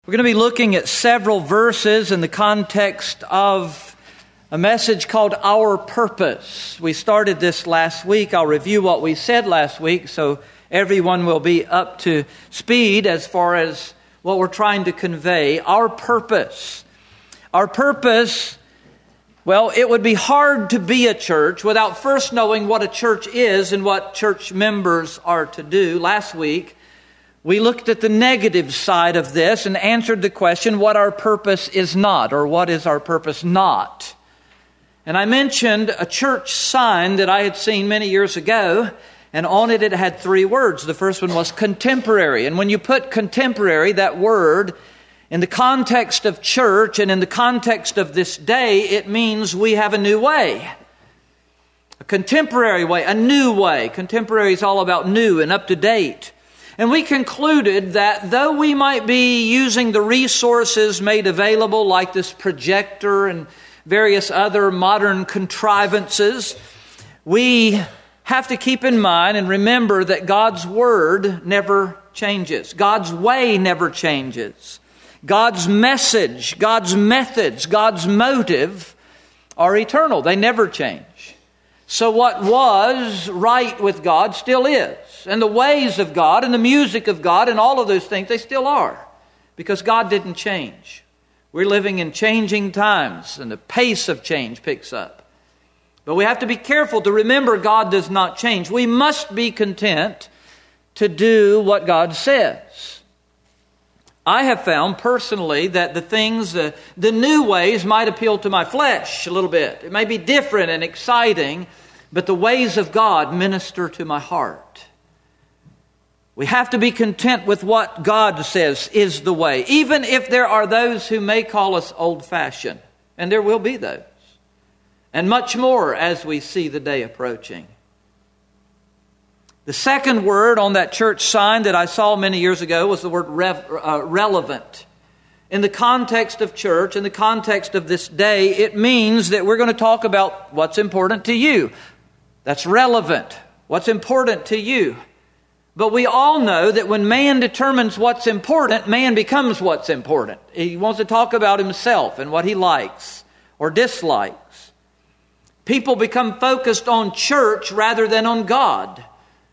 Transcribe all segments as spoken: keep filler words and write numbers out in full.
We're going to be looking at several verses in the context of a message called Our Purpose. We started this last week. I'll review what we said last week so everyone will be up to speed as far as what we're trying to convey. Our purpose. Our purpose, well, it would be hard to be a church without first knowing what a church is and what church members are to do. Last week, we looked at the negative side of this and answered the question what our purpose is not, or what is our purpose not. And I mentioned a church sign that I had seen many years ago, and on it it had three words. The first one was contemporary. And when you put contemporary, that word, in the context of church and in the context of this day, it means we have a new way. A contemporary way, a new way. Contemporary is all about new and up to date. And we concluded that though we might be using the resources made available like this projector and various other modern contrivances, we have to keep in mind and remember that God's Word never changes. God's way never changes. God's message, God's methods, God's motive are eternal. They never change. So what was right with God still is. And the ways of God and the music of God and all of those things, they still are. Because God didn't change. We're living in changing times and the pace of change picks up. But we have to be careful to remember God does not change. We must be content to do what God says. I have found personally that the things, uh, the new ways might appeal to my flesh a little bit. It may be different and exciting, but the ways of God minister to my heart. We have to be content with what God says is the way, even if there are those who may call us old-fashioned, and there will be those, and much more as we see the day approaching. The second word on that church sign that I saw many years ago was the word rev, uh, relevant. In the context of church, in the context of this day, it means that we're going to talk about what's important to you. That's relevant. What's important to you. But we all know that when man determines what's important, man becomes what's important. He wants to talk about himself and what he likes or dislikes. People become focused on church rather than on God.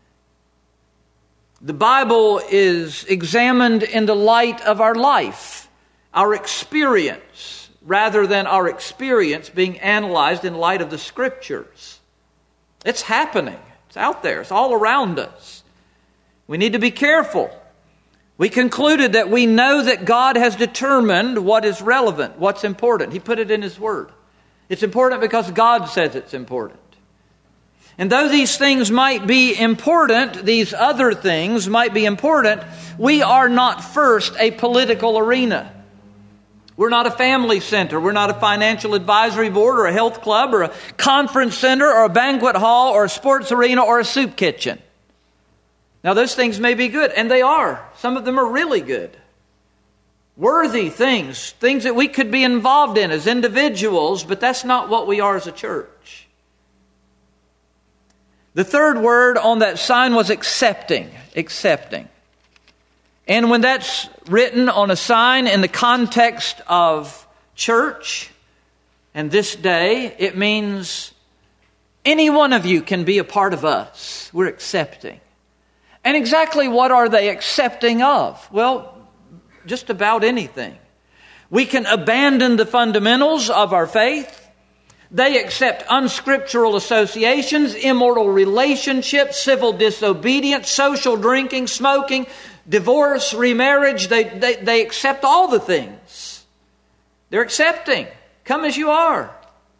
The Bible is examined in the light of our life, our experience, rather than our experience being analyzed in light of the Scriptures. It's happening. It's out there. It's all around us. We need to be careful. We concluded that we know that God has determined what is relevant, what's important. He put it in His Word. It's important because God says it's important. And though these things might be important, these other things might be important, we are not first a political arena. We're not a family center. We're not a financial advisory board or a health club or a conference center or a banquet hall or a sports arena or a soup kitchen. Now those things may be good, and they are. Some of them are really good. Worthy things, things that we could be involved in as individuals, but that's not what we are as a church. The third word on that sign was accepting. Accepting. And when that's written on a sign in the context of church and this day, it means any one of you can be a part of us. We're accepting. And exactly what are they accepting of? Well, just about anything. We can abandon the fundamentals of our faith. They accept unscriptural associations, immoral relationships, civil disobedience, social drinking, smoking, divorce, remarriage. They, they, they accept all the things. They're accepting. Come as you are.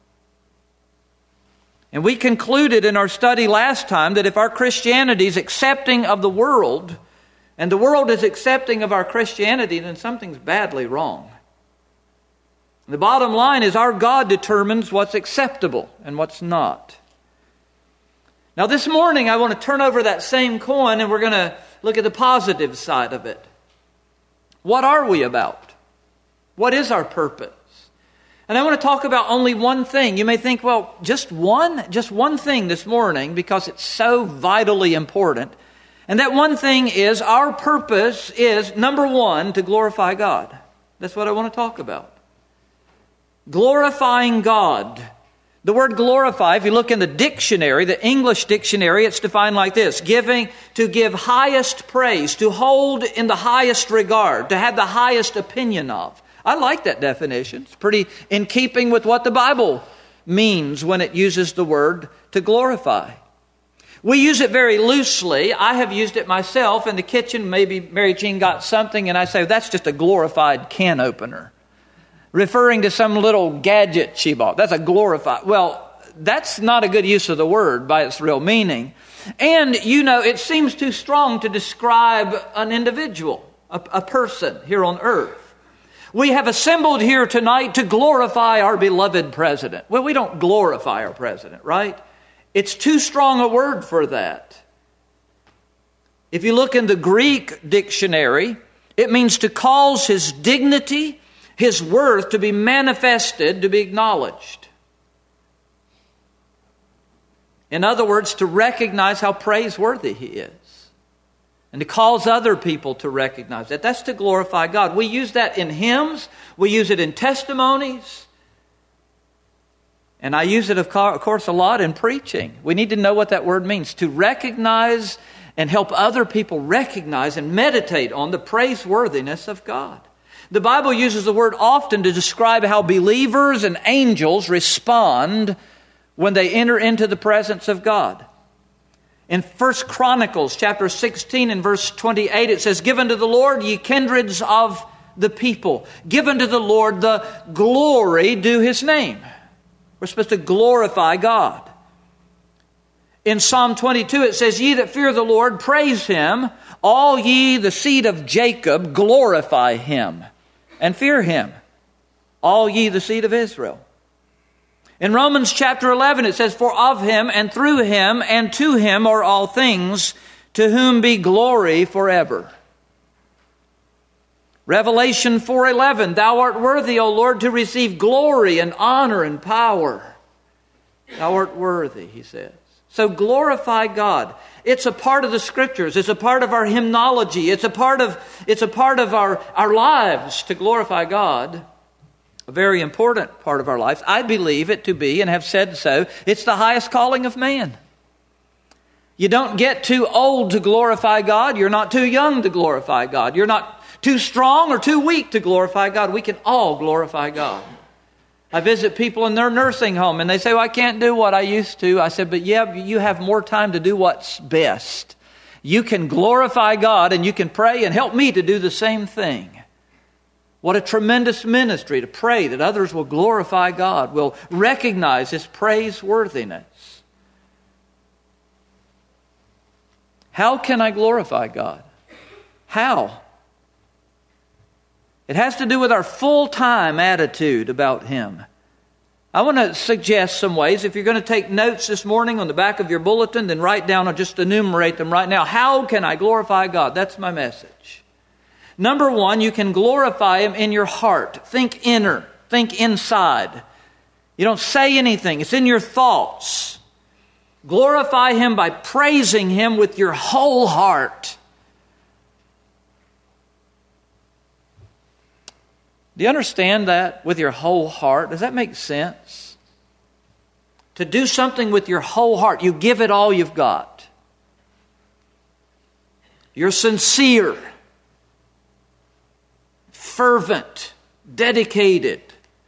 And we concluded in our study last time that if our Christianity is accepting of the world, and the world is accepting of our Christianity, then something's badly wrong. The bottom line is our God determines what's acceptable and what's not. Now this morning I want to turn over that same coin and we're going to look at the positive side of it. What are we about? What is our purpose? And I want to talk about only one thing. You may think, well, just one? Just one thing this morning because it's so vitally important. And that one thing is our purpose is, number one, to glorify God. That's what I want to talk about. Glorifying God. The word glorify, if you look in the dictionary, the English dictionary, it's defined like this: giving, to give highest praise, to hold in the highest regard, to have the highest opinion of. I like that definition. It's pretty in keeping with what the Bible means when it uses the word to glorify. We use it very loosely. I have used it myself in the kitchen. Maybe Mary Jean got something and I say, that's just a glorified can opener, referring to some little gadget she bought. That's a glorified. Well, that's not a good use of the word by its real meaning. And, you know, it seems too strong to describe an individual, a, a person here on earth. We have assembled here tonight to glorify our beloved president. Well, we don't glorify our president, right? It's too strong a word for that. If you look in the Greek dictionary, it means to cause his dignity, his worth to be manifested, to be acknowledged. In other words, to recognize how praiseworthy he is. And to cause other people to recognize that. That's to glorify God. We use that in hymns. We use it in testimonies. And I use it, of course, a lot in preaching. We need to know what that word means. To recognize and help other people recognize and meditate on the praiseworthiness of God. The Bible uses the word often to describe how believers and angels respond when they enter into the presence of God. In First Chronicles chapter sixteen and verse twenty-eight, it says, "Give unto the Lord, ye kindreds of the people. Give unto the Lord the glory due his name." We're supposed to glorify God. In Psalm twenty-two, it says, "Ye that fear the Lord, praise him. All ye the seed of Jacob, glorify him and fear him. All ye the seed of Israel." In Romans chapter eleven, it says, "For of him and through him and to him are all things, to whom be glory forever." Revelation four eleven, "Thou art worthy, O Lord, to receive glory and honor and power." Thou art worthy, he says. So glorify God. It's a part of the Scriptures. It's a part of our hymnology. It's a part of, it's a part of our, our lives to glorify God. A very important part of our lives. I believe it to be, and have said so, it's the highest calling of man. You don't get too old to glorify God. You're not too young to glorify God. You're not too strong or too weak to glorify God. We can all glorify God. I visit people in their nursing home and they say, "Well, I can't do what I used to." I said, "But yeah, you have more time to do what's best. You can glorify God and you can pray and help me to do the same thing." What a tremendous ministry to pray that others will glorify God, will recognize his praiseworthiness. How can I glorify God? How? It has to do with our full-time attitude about him. I want to suggest some ways. If you're going to take notes this morning on the back of your bulletin, then write down or just enumerate them right now. How can I glorify God? That's my message. Number one, you can glorify him in your heart. Think inner. Think inside. You don't say anything. It's in your thoughts. Glorify him by praising him with your whole heart. Do you understand that? With your whole heart? Does that make sense? To do something with your whole heart. You give it all you've got. You're sincere. Fervent. Dedicated.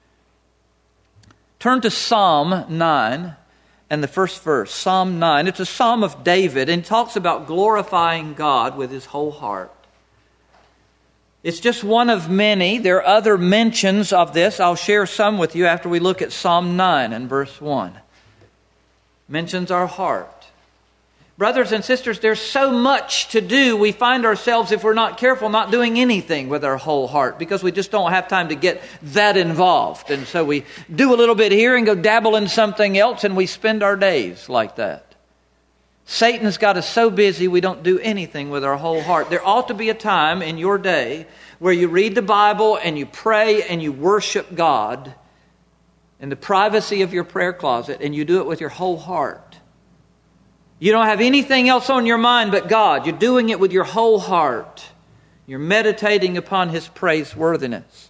Turn to Psalm nine and the first verse. Psalm nine. It's a psalm of David and talks about glorifying God with his whole heart. It's just one of many. There are other mentions of this. I'll share some with you after we look at Psalm nine and verse one. Mentions our heart. Brothers and sisters, there's so much to do. We find ourselves, if we're not careful, not doing anything with our whole heart because we just don't have time to get that involved. And so we do a little bit here and go dabble in something else, and we spend our days like that. Satan's got us so busy we don't do anything with our whole heart. There ought to be a time in your day where you read the Bible and you pray and you worship God in the privacy of your prayer closet, and you do it with your whole heart. You don't have anything else on your mind but God. You're doing it with your whole heart. You're meditating upon his praiseworthiness.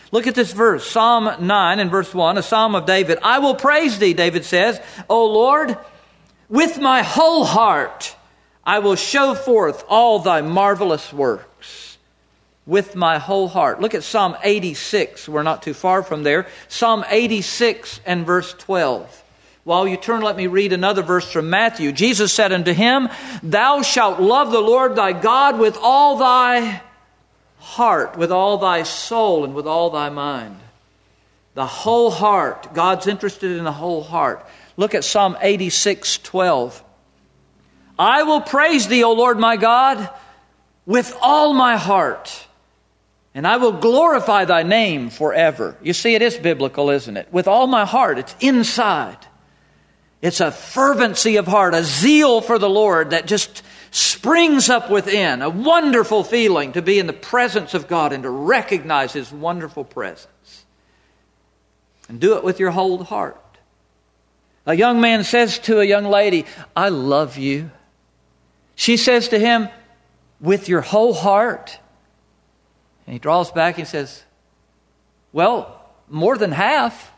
Look at this verse, Psalm nine and verse one, a psalm of David. I will praise thee, David says, O Lord, with my whole heart I will show forth all thy marvelous works. With my whole heart. Look at Psalm eighty-six. We're not too far from there. Psalm eighty-six and verse twelve. While you turn, let me read another verse from Matthew. Jesus said unto him, Thou shalt love the Lord thy God with all thy heart, with all thy soul, and with all thy mind. The whole heart. God's interested in the whole heart. Look at Psalm eighty-six twelve. I will praise thee, O Lord my God, with all my heart, and I will glorify thy name forever. You see, it is biblical, isn't it? With all my heart, it's inside. It's a fervency of heart, a zeal for the Lord that just springs up within. A wonderful feeling to be in the presence of God and to recognize His wonderful presence. And do it with your whole heart. A young man says to a young lady, I love you. She says to him, with your whole heart. And he draws back and says, well, more than half.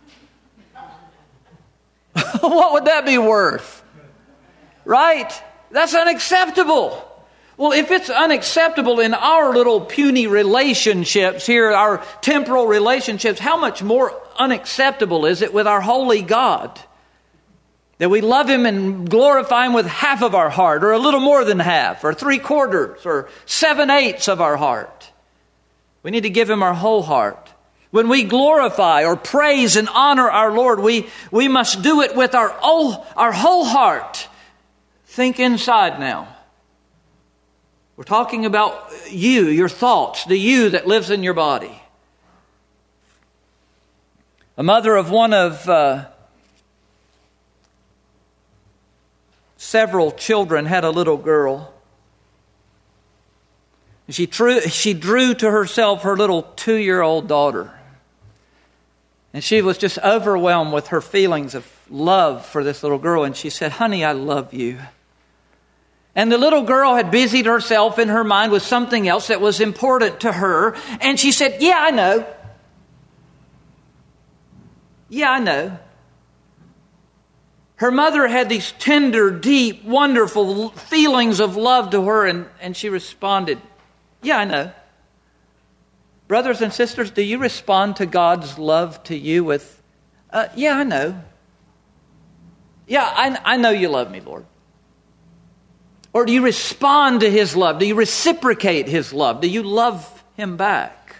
What would that be worth? Right? That's unacceptable. Well, if it's unacceptable in our little puny relationships here, our temporal relationships, how much more unacceptable is it with our holy God? That we love Him and glorify Him with half of our heart, or a little more than half, or three quarters, or seven eighths of our heart. We need to give Him our whole heart. When we glorify or praise and honor our Lord, we, we must do it with our whole, our whole heart. Think inside now. We're talking about you, your thoughts, the you that lives in your body. A mother of one of uh, several children had a little girl. She drew, she drew to herself her little two-year-old daughter. And she was just overwhelmed with her feelings of love for this little girl. And she said, honey, I love you. And the little girl had busied herself in her mind with something else that was important to her. And she said, yeah, I know. Yeah, I know. Her mother had these tender, deep, wonderful feelings of love to her. And, and she responded, yeah, I know. Brothers and sisters, do you respond to God's love to you with, uh, yeah, I know. Yeah, I, I know you love me, Lord. Or do you respond to His love? Do you reciprocate His love? Do you love Him back?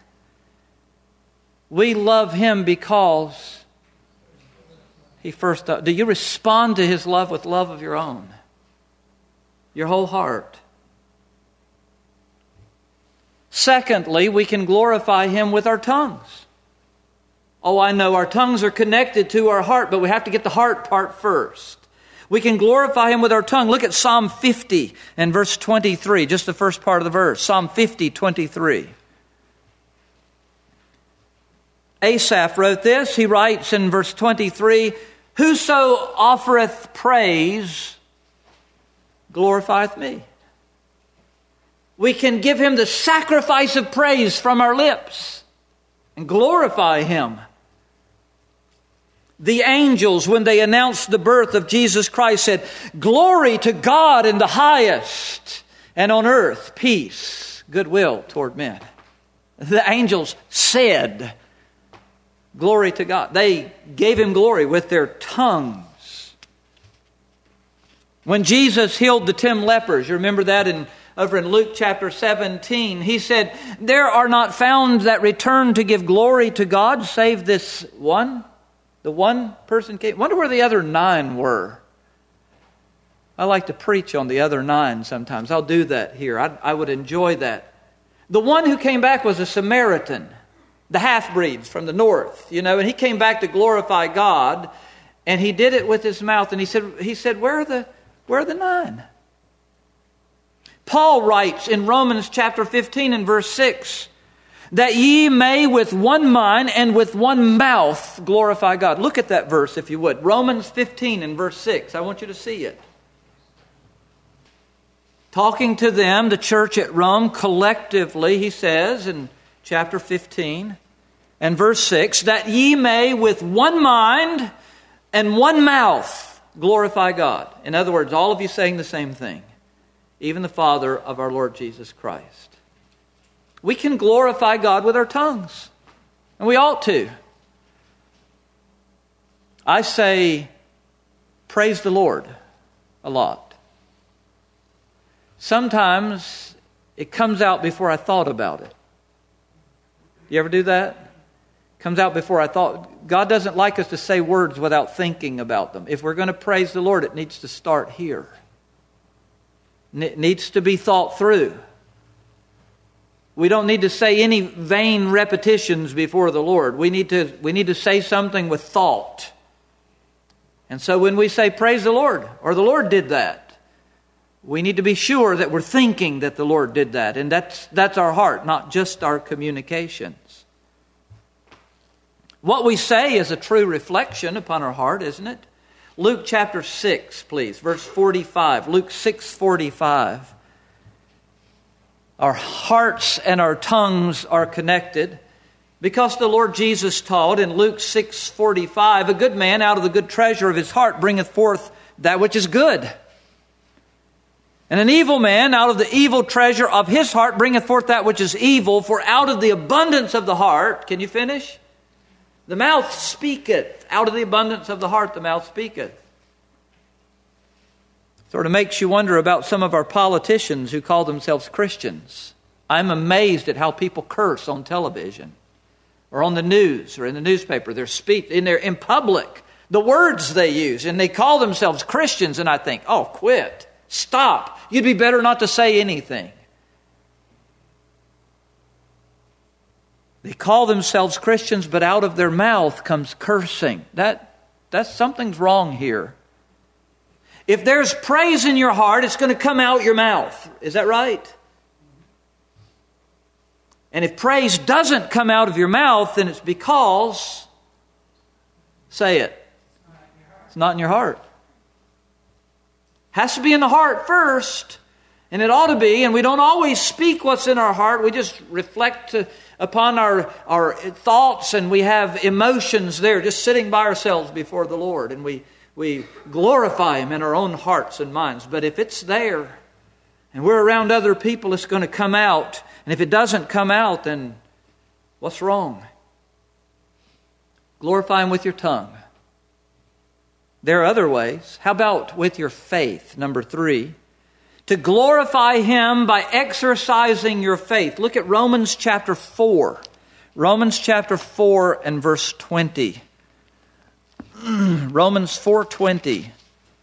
We love Him because He first... Do you respond to His love with love of your own? Your whole heart? Secondly, we can glorify Him with our tongues. Oh, I know our tongues are connected to our heart, but we have to get the heart part first. We can glorify Him with our tongue. Look at Psalm fifty and verse twenty-three, just the first part of the verse. Psalm fifty, twenty-three. Asaph wrote this. He writes in verse twenty-three, whoso offereth praise glorifieth me. We can give Him the sacrifice of praise from our lips and glorify Him. The angels, when they announced the birth of Jesus Christ, said, glory to God in the highest, and on earth peace, goodwill toward men. The angels said, glory to God. They gave Him glory with their tongues. When Jesus healed the ten lepers, you remember that in over in Luke chapter seventeen, He said, there are not found that return to give glory to God, save this one. The one person came. Wonder where the other nine were. I like to preach on the other nine sometimes. I'll do that here. I, I would enjoy that. The one who came back was a Samaritan, the half-breeds from the north, you know, and he came back to glorify God, and he did it with his mouth, and he said, he said, where are the, where are the nine? Paul writes in Romans chapter fifteen and verse six, that ye may with one mind and with one mouth glorify God. Look at that verse if you would. Romans fifteen and verse six. I want you to see it. Talking to them, the church at Rome, collectively, he says in chapter fifteen, and verse six, that ye may with one mind and one mouth glorify God. In other words, all of you saying the same thing. Even the Father of our Lord Jesus Christ. We can glorify God with our tongues. And we ought to. I say, praise the Lord a lot. Sometimes it comes out before I thought about it. You ever do that? It comes out before I thought. God doesn't like us to say words without thinking about them. If we're going to praise the Lord, it needs to start here. It needs to be thought through. We don't need to say any vain repetitions before the Lord. We need to, we need to say something with thought. And so when we say, praise the Lord, or the Lord did that, we need to be sure that we're thinking that the Lord did that. And that's, that's our heart, not just our communications. What we say is a true reflection upon our heart, isn't it? Luke chapter six, please, verse forty-five. Luke six forty-five. Our hearts and our tongues are connected because the Lord Jesus taught in Luke six forty-five, a good man out of the good treasure of his heart bringeth forth that which is good. And an evil man out of the evil treasure of his heart bringeth forth that which is evil, for out of the abundance of the heart, can you finish? The mouth speaketh. Out of the abundance of the heart, the mouth speaketh. Sort of makes you wonder about some of our politicians who call themselves Christians. I'm amazed at how people curse on television or on the news or in the newspaper. They're speak in their in public, the words they use, and they call themselves Christians. And I think, oh, quit, stop. You'd be better not to say anything. They call themselves Christians, but out of their mouth comes cursing. That that's something's wrong here. If there's praise in your heart, it's going to come out your mouth. Is that right? And if praise doesn't come out of your mouth, then it's because, say it, it's not in your heart. Has to be in the heart first, and it ought to be, and we don't always speak what's in our heart. We just reflect to, upon our, our thoughts, and we have emotions there, just sitting by ourselves before the Lord, and we We glorify Him in our own hearts and minds. But if it's there and we're around other people, it's going to come out. And if it doesn't come out, then what's wrong? Glorify Him with your tongue. There are other ways. How about with your faith? Number three. To glorify Him by exercising your faith. Look at Romans chapter four. Romans chapter four and verse twenty. Romans four twenty.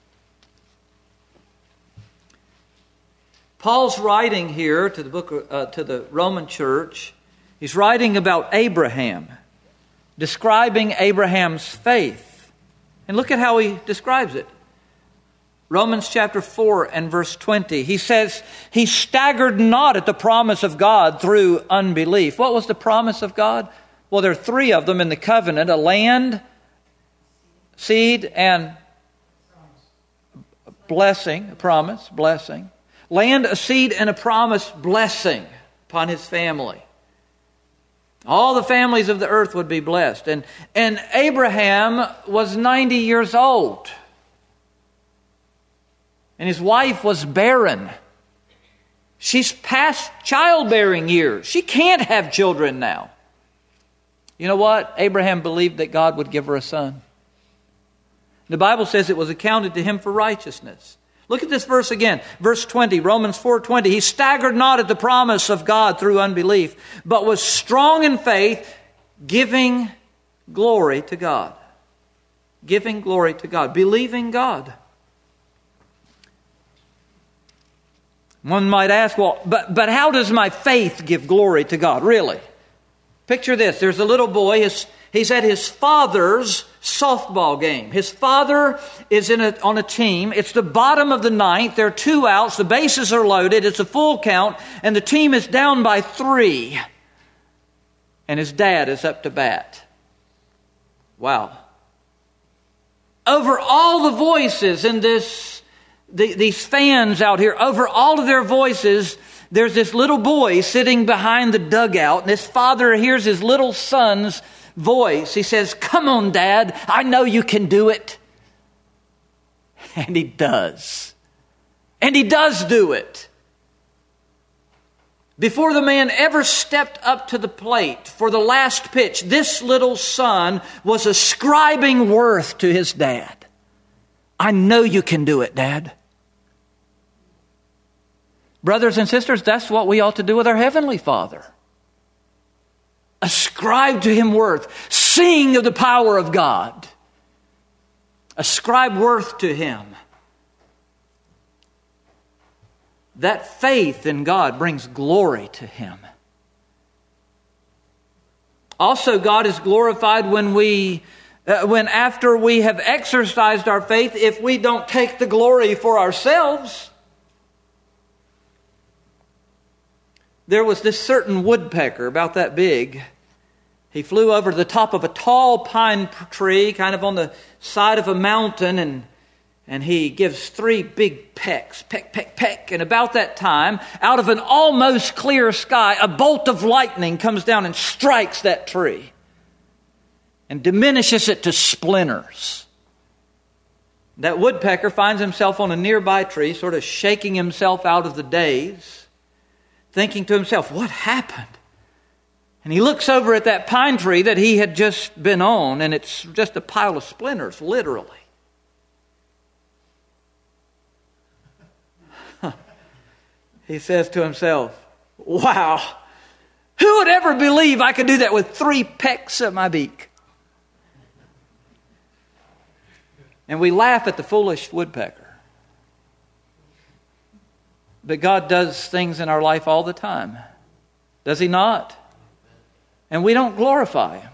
Paul's writing here to the book uh, to the Roman church. He's writing about Abraham, describing Abraham's faith. And look at how he describes it. Romans chapter four and verse twenty. He says, he staggered not at the promise of God through unbelief. What was the promise of God? Well, there are three of them in the covenant: a land, seed, and blessing, a promise, blessing. Land, a seed, and a promise, blessing upon his family. All the families of the earth would be blessed. And, and Abraham was ninety years old. And his wife was barren. She's past childbearing years. She can't have children now. You know what? Abraham believed that God would give her a son. The Bible says it was accounted to him for righteousness. Look at this verse again. Verse twenty, Romans four twenty. He staggered not at the promise of God through unbelief, but was strong in faith, giving glory to God. Giving glory to God. Believing God. One might ask, well, but, but how does my faith give glory to God? Really? Picture this. There's a little boy. His He's at his father's softball game. His father is in a, on a team. It's the bottom of the ninth. There are two outs. The bases are loaded. It's a full count. And the team is down by three. And his dad is up to bat. Wow. Over all the voices in this, the, these fans out here, over all of their voices, There's this little boy sitting behind the dugout, and his father hears his little son's voice. He says, "Come on, Dad, I know you can do it." And he does. And he does do it. Before the man ever stepped up to the plate for the last pitch, this little son was ascribing worth to his dad. "I know you can do it, Dad." Brothers and sisters, that's what we ought to do with our Heavenly Father. Ascribe to Him worth. Sing of the power of God. Ascribe worth to Him. That faith in God brings glory to Him. Also, God is glorified when we, uh, when after we have exercised our faith, if we don't take the glory for ourselves. There was this certain woodpecker, about that big. He flew over the top of a tall pine tree, kind of on the side of a mountain, and And he gives three big pecks, peck, peck, peck. And about that time, out of an almost clear sky, a bolt of lightning comes down and strikes that tree and diminishes it to splinters. That woodpecker finds himself on a nearby tree, sort of shaking himself out of the daze, thinking to himself, what happened? And he looks over at that pine tree that he had just been on, and it's just a pile of splinters, literally. He says to himself, wow, who would ever believe I could do that with three pecks of my beak? And we laugh at the foolish woodpecker. But God does things in our life all the time. Does He not? And we don't glorify Him.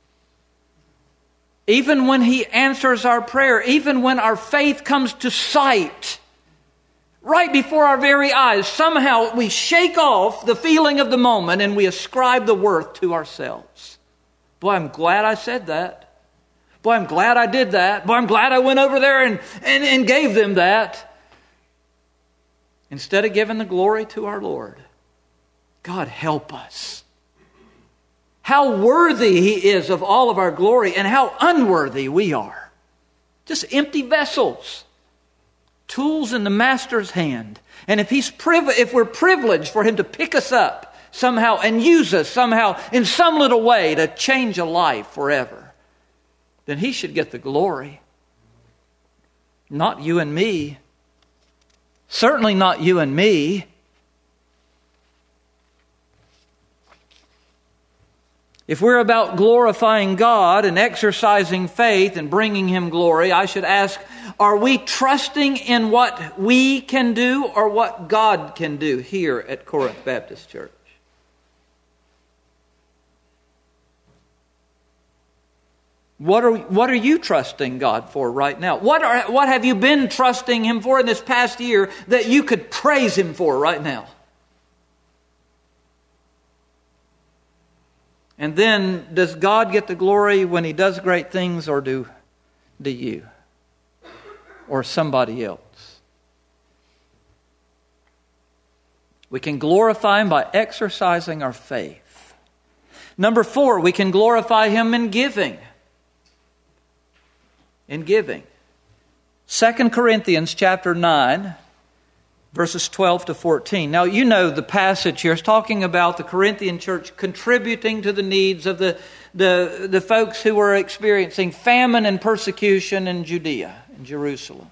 Even when He answers our prayer, even when our faith comes to sight, right before our very eyes, somehow we shake off the feeling of the moment and we ascribe the worth to ourselves. Boy, I'm glad I said that. Boy, I'm glad I did that. Boy, I'm glad I went over there and, and, and gave them that. Instead of giving the glory to our Lord. God, help us. How worthy He is of all of our glory and how unworthy we are. Just empty vessels. Tools in the Master's hand. And if he's priv- if we're privileged for Him to pick us up somehow and use us somehow in some little way to change a life forever, then He should get the glory. Not you and me. Certainly not you and me. If we're about glorifying God and exercising faith and bringing Him glory, I should ask, are we trusting in what we can do or what God can do here at Corinth Baptist Church? What are, what are you trusting God for right now? What, are, what have you been trusting Him for in this past year that you could praise Him for right now? And then, does God get the glory when He does great things, or do, do you? Or somebody else? We can glorify Him by exercising our faith. Number four, we can glorify Him in giving. In giving. Second Corinthians chapter nine, verses twelve to fourteen. Now, you know the passage here is talking about the Corinthian church contributing to the needs of the, the, the folks who were experiencing famine and persecution in Judea, in Jerusalem.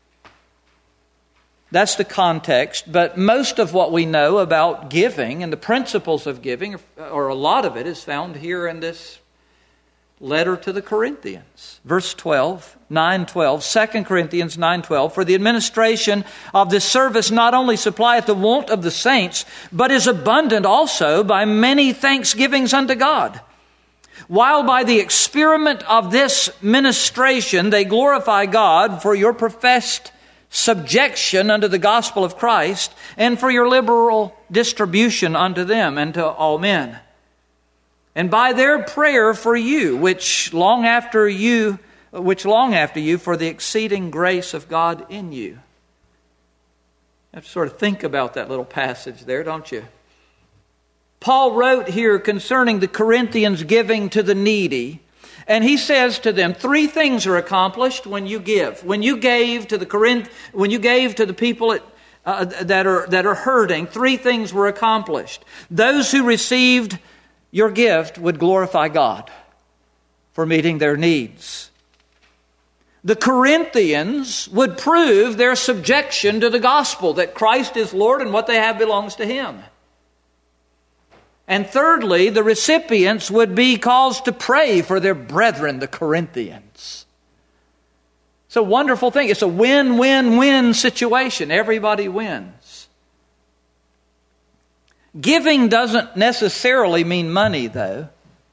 That's the context, but most of what we know about giving and the principles of giving, or a lot of it, is found here in this letter to the Corinthians. Verse twelve, nine twelve, Second Corinthians nine twelve, for the administration of this service not only supplieth the want of the saints, but is abundant also by many thanksgivings unto God. While by the experiment of this ministration they glorify God for your professed subjection unto the gospel of Christ, and for your liberal distribution unto them and to all men. And by their prayer for you, which long after you, which long after you for the exceeding grace of God in you. have to sort of think about that little passage there, don't you? Paul wrote here concerning the Corinthians giving to the needy, and he says to them, three things are accomplished when you give. When you gave to the Corinth, when you gave to the people at, uh, that are that are hurting, three things were accomplished. Those who received your gift would glorify God for meeting their needs. The Corinthians would prove their subjection to the gospel, that Christ is Lord and what they have belongs to Him. And thirdly, the recipients would be caused to pray for their brethren, the Corinthians. It's a wonderful thing. It's a win-win-win situation. Everybody wins. Giving doesn't necessarily mean money, though.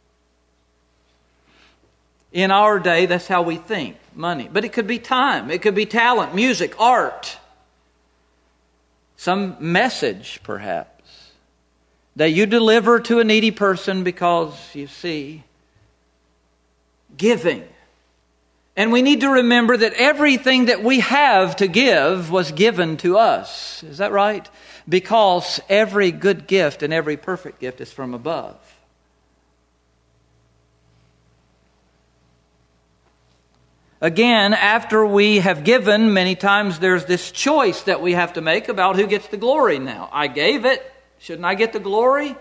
In our day, that's how we think, money. But it could be time. It could be talent, music, art. Some message, perhaps, that you deliver to a needy person because, you see, giving. And we need to remember that everything that we have to give was given to us. Is that right? Because every good gift and every perfect gift is from above. Again, after we have given, many times there's this choice that we have to make about who gets the glory now. I gave it. Shouldn't I get the glory?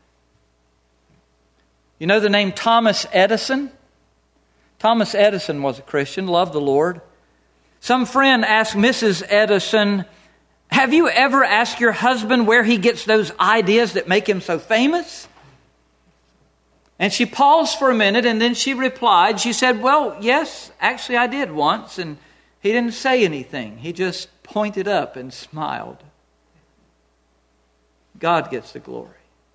You know the name Thomas Edison? Thomas Edison was a Christian, loved the Lord. Some friend asked Missus Edison, have you ever asked your husband where he gets those ideas that make him so famous? And she paused for a minute and then she replied, she said, well, yes, actually I did once. And he didn't say anything. He just pointed up and smiled. God gets the glory.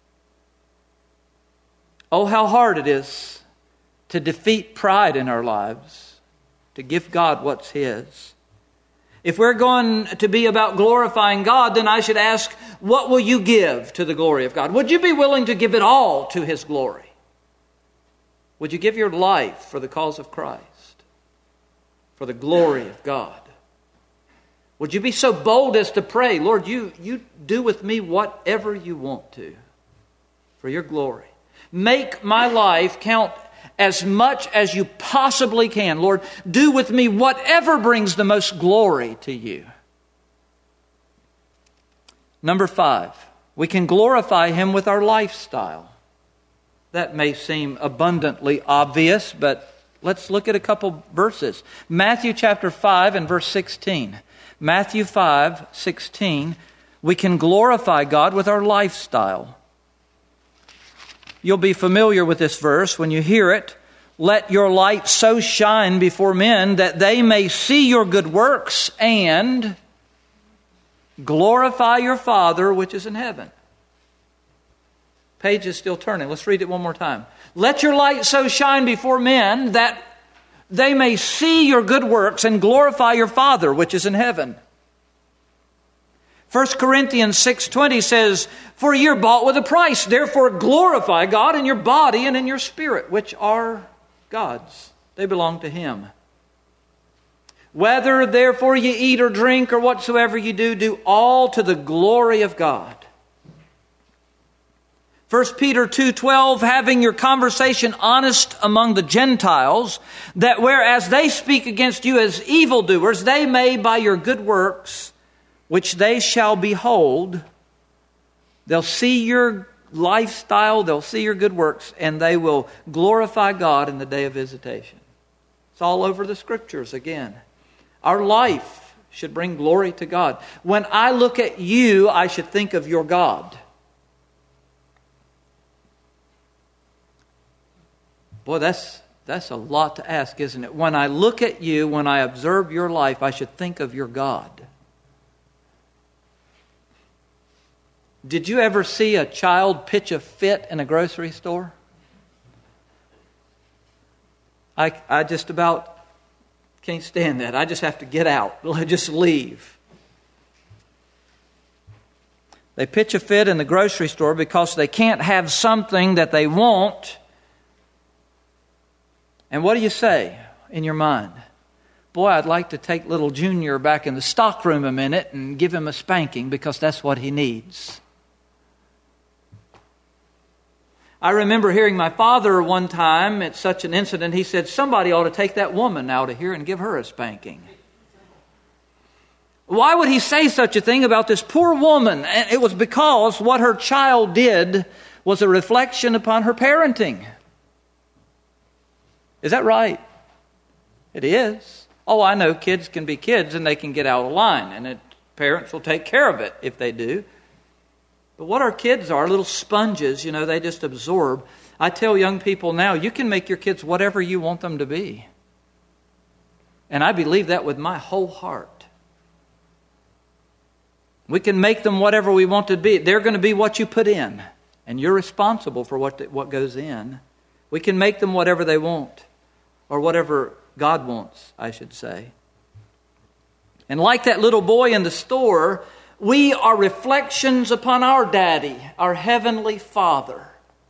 Oh, how hard it is to defeat pride in our lives, to give God what's His. If we're going to be about glorifying God, then I should ask, what will you give to the glory of God? Would you be willing to give it all to His glory? Would you give your life for the cause of Christ, for the glory of God? Would you be so bold as to pray, Lord, you, you do with me whatever you want to for your glory. Make my life count as much as you possibly can. Lord, do with me whatever brings the most glory to you. Number five, we can glorify Him with our lifestyle. That may seem abundantly obvious, but let's look at a couple verses. Matthew chapter five and verse sixteen. Matthew five, sixteen. We can glorify God with our lifestyle. You'll be familiar with this verse when you hear it. Let your light so shine before men that they may see your good works and glorify your Father which is in heaven. Page is still turning. Let's read it one more time. Let your light so shine before men that they may see your good works and glorify your Father which is in heaven. First Corinthians six twenty says, for you're bought with a price, therefore glorify God in your body and in your spirit, which are God's. They belong to Him. Whether therefore you eat or drink or whatsoever you do, do all to the glory of God. First Peter two twelve, having your conversation honest among the Gentiles, that whereas they speak against you as evildoers, they may by your good works, which they shall behold, they'll see your lifestyle, they'll see your good works, and they will glorify God in the day of visitation. It's all over the Scriptures again. Our life should bring glory to God. When I look at you, I should think of your God. Boy, that's that's a lot to ask, isn't it? When I look at you, when I observe your life, I should think of your God. Did you ever see a child pitch a fit in a grocery store? I, I just about can't stand that. I just have to get out. Just leave. They pitch a fit in the grocery store because they can't have something that they want. And what do you say in your mind? boy, I'd like to take little Junior back in the stockroom a minute and give him a spanking because that's what he needs. I remember hearing my father one time at such an incident, he said, somebody ought to take that woman out of here and give her a spanking. Why would he say such a thing about this poor woman? And it was because what her child did was a reflection upon her parenting. Is that right? It is. Oh, I know kids can be kids and they can get out of line, and it, parents will take care of it if they do. But what our kids are, little sponges, you know, they just absorb. I tell young people now, you can make your kids whatever you want them to be. And I believe that with my whole heart. We can make them whatever we want to be. They're going to be what you put in. And you're responsible for what, what goes in. We can make them whatever they want. Or whatever God wants, I should say. And like that little boy in the store, we are reflections upon our Daddy, our Heavenly Father.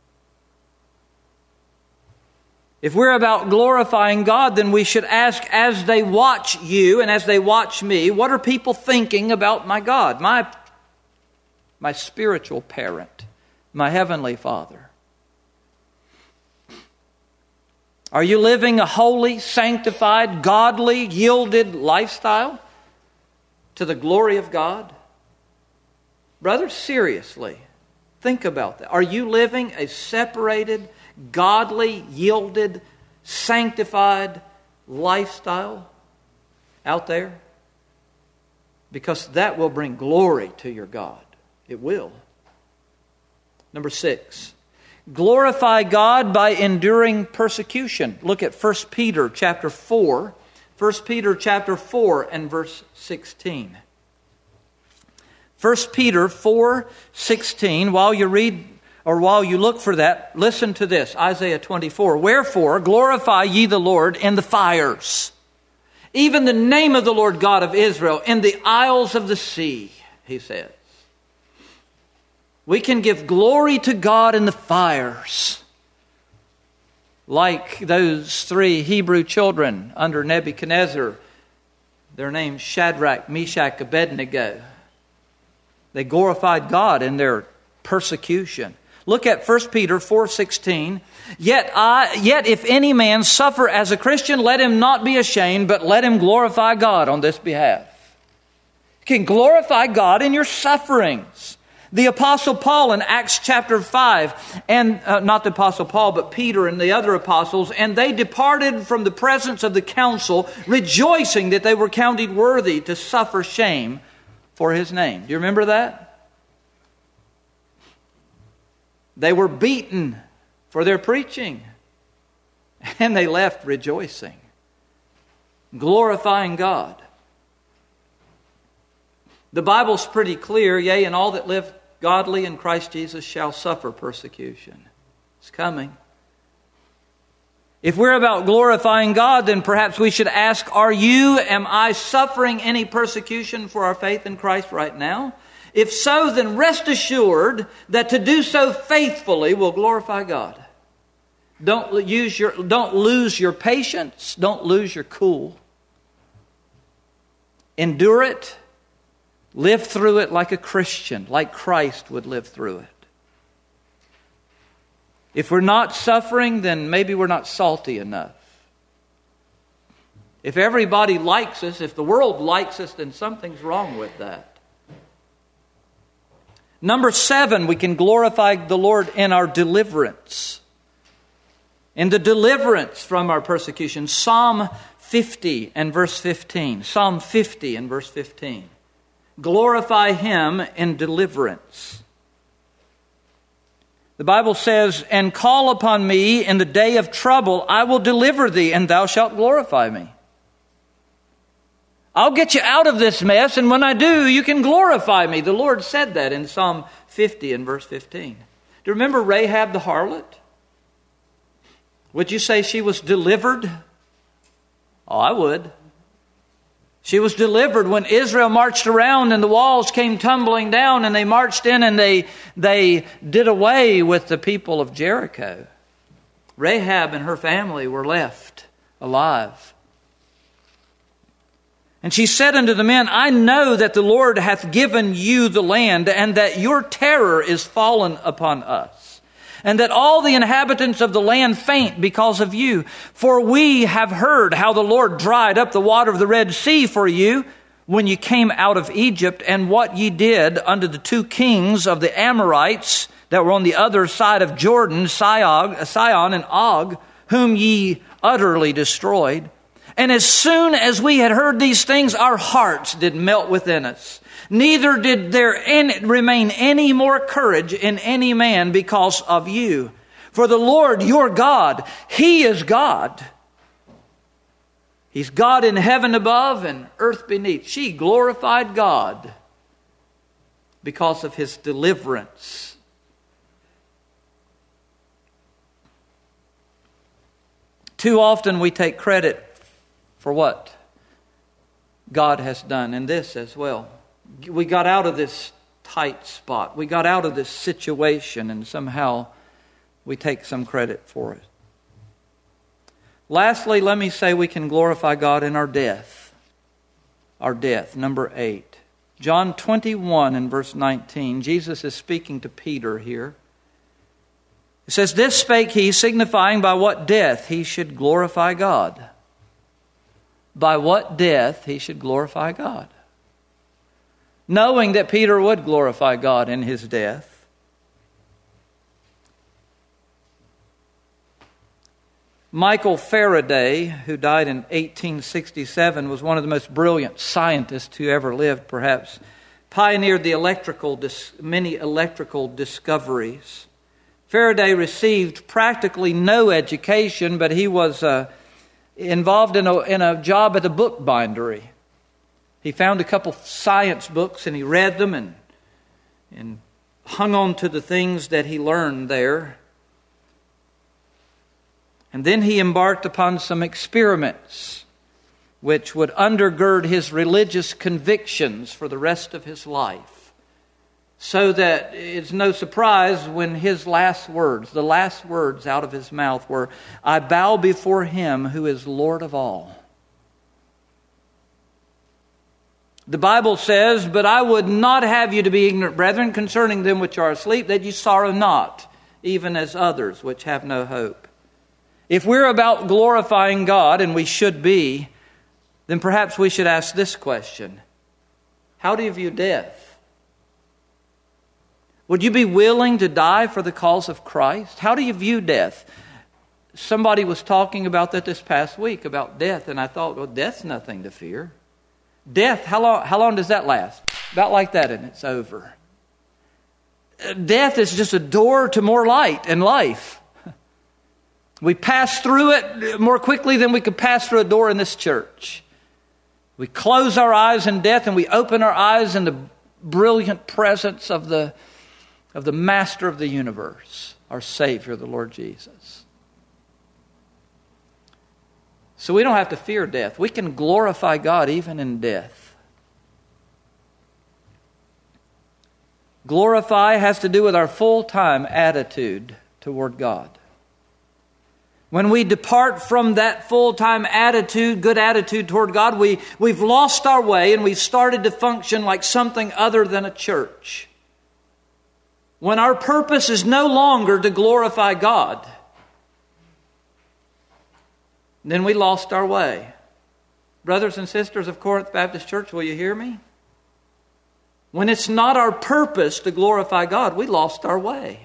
If we're about glorifying God, then we should ask, as they watch you and as they watch me, what are people thinking about my God, my, my spiritual parent, my Heavenly Father? Are you living a holy, sanctified, godly, yielded lifestyle to the glory of God? Brothers, seriously, think about that. Are you living a separated, godly, yielded, sanctified lifestyle out there? Because that will bring glory to your God. It will. Number six, glorify God by enduring persecution. Look at First Peter chapter four. First Peter chapter four and verse sixteen. First Peter four sixteen. While you read or while you look for that, listen to this. Isaiah twenty-four. Wherefore glorify ye the Lord in the fires, even the name of the Lord God of Israel in the isles of the sea, he says. We can give glory to God in the fires. Like those three Hebrew children under Nebuchadnezzar. Their names Shadrach, Meshach, Abednego. They glorified God in their persecution. Look at First Peter four sixteen. Yet I, yet if any man suffer as a Christian, let him not be ashamed, but let him glorify God on this behalf. You can glorify God in your sufferings. The Apostle Paul in Acts chapter five, and uh, not the Apostle Paul, but Peter and the other apostles, and they departed from the presence of the council, rejoicing that they were counted worthy to suffer shame for his name. Do you remember that? They were beaten for their preaching, and they left rejoicing, glorifying God. The Bible's pretty clear, yea, and all that live godly in Christ Jesus shall suffer persecution. It's coming. If we're about glorifying God, then perhaps we should ask, are you, am I suffering any persecution for our faith in Christ right now? If so, then rest assured that to do so faithfully will glorify God. Don't use your, don't lose your patience. Don't lose your cool. Endure it. Live through it like a Christian, like Christ would live through it. If we're not suffering, then maybe we're not salty enough. If everybody likes us, if the world likes us, then something's wrong with that. Number seven, we can glorify the Lord in our deliverance. In the deliverance from our persecution. Psalm fifty and verse fifteen. Psalm fifty and verse fifteen. Glorify Him in deliverance. The Bible says, and call upon me in the day of trouble, I will deliver thee, and thou shalt glorify me. I'll get you out of this mess, and when I do, you can glorify me. The Lord said that in Psalm fifty and verse fifteen. Do you remember Rahab the harlot? Would you say she was delivered? Oh, I would. She was delivered when Israel marched around and the walls came tumbling down and they marched in and they, they did away with the people of Jericho. Rahab and her family were left alive. And she said unto the men, I know that the Lord hath given you the land, and that your terror is fallen upon us, and that all the inhabitants of the land faint because of you. For we have heard how the Lord dried up the water of the Red Sea for you when you came out of Egypt, and what ye did unto the two kings of the Amorites that were on the other side of Jordan, Sihon and Og, whom ye utterly destroyed. And as soon as we had heard these things, our hearts did melt within us. Neither did there any, remain any more courage in any man because of you. For the Lord your God, He is God. He's God in heaven above and earth beneath. She glorified God because of His deliverance. Too often we take credit for what God has done, and this as well. We got out of this tight spot. We got out of this situation, and somehow we take some credit for it. Lastly, let me say we can glorify God in our death. Our death, number eight. John twenty-one and verse nineteen. Jesus is speaking to Peter here. It says, This spake he, signifying by what death he should glorify God. By what death he should glorify God. Knowing that Peter would glorify God in his death. Michael Faraday, who died in eighteen sixty-seven, was one of the most brilliant scientists who ever lived, perhaps. Pioneered the electrical, many electrical discoveries. Faraday received practically no education, but he was uh, involved in a, in a job at the bookbindery. He found a couple science books and he read them and, and hung on to the things that he learned there. And then he embarked upon some experiments which would undergird his religious convictions for the rest of his life. So that it's no surprise when his last words, the last words out of his mouth were, I bow before Him who is Lord of all. The Bible says, But I would not have you to be ignorant, brethren, concerning them which are asleep, that you sorrow not, even as others which have no hope. If we're about glorifying God, and we should be, then perhaps we should ask this question. How do you view death? Would you be willing to die for the cause of Christ? How do you view death? Somebody was talking about that this past week, about death, and I thought, well, death's nothing to fear. Death, how long, how long does that last? About like that, and it's over. Death is just a door to more light and life. We pass through it more quickly than we could pass through a door in this church. We close our eyes in death, and we open our eyes in the brilliant presence of the of the Master of the universe, our Savior, the Lord Jesus. So we don't have to fear death. We can glorify God even in death. Glorify has to do with our full-time attitude toward God. When we depart from that full-time attitude, good attitude toward God, we, we've lost our way and we've started to function like something other than a church. When our purpose is no longer to glorify God, then we lost our way. Brothers and sisters of Corinth Baptist Church, will you hear me? When it's not our purpose to glorify God, we lost our way.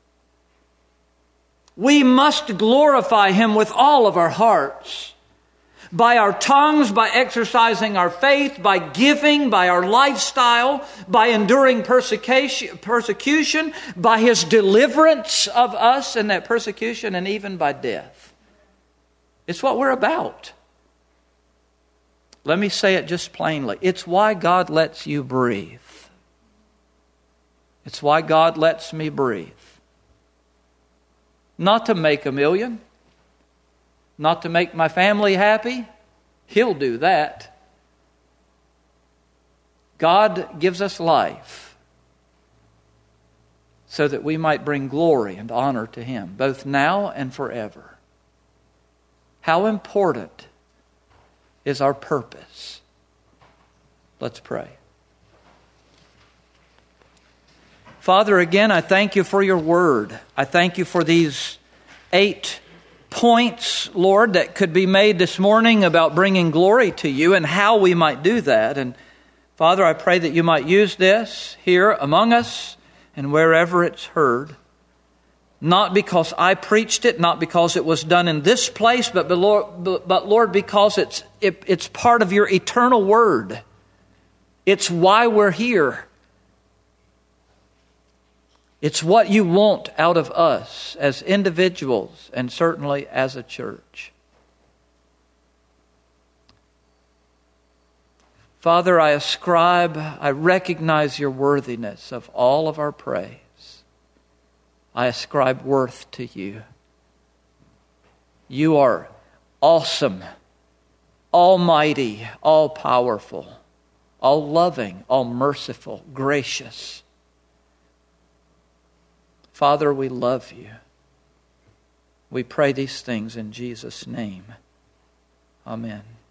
We must glorify Him with all of our hearts. By our tongues, by exercising our faith, by giving, by our lifestyle, by enduring persecution, persecution, by His deliverance of us in that persecution, and even by death. It's what we're about. Let me say it just plainly. It's why God lets you breathe. It's why God lets me breathe. Not to make a million. Not to make my family happy. He'll do that. God gives us life so that we might bring glory and honor to Him, both now and forever. How important is our purpose? Let's pray. Father, again, I thank you for your word. I thank you for these eight points, Lord, that could be made this morning about bringing glory to you and how we might do that. And Father, I pray that you might use this here among us and wherever it's heard. Not because I preached it, not because it was done in this place, but, but, Lord, but Lord, because it's, it, it's part of your eternal word. It's why we're here. It's what you want out of us as individuals and certainly as a church. Father, I ascribe, I recognize your worthiness of all of our praise. I ascribe worth to you. You are awesome, almighty, all-powerful, all-loving, all-merciful, gracious. Father, we love you. We pray these things in Jesus' name. Amen.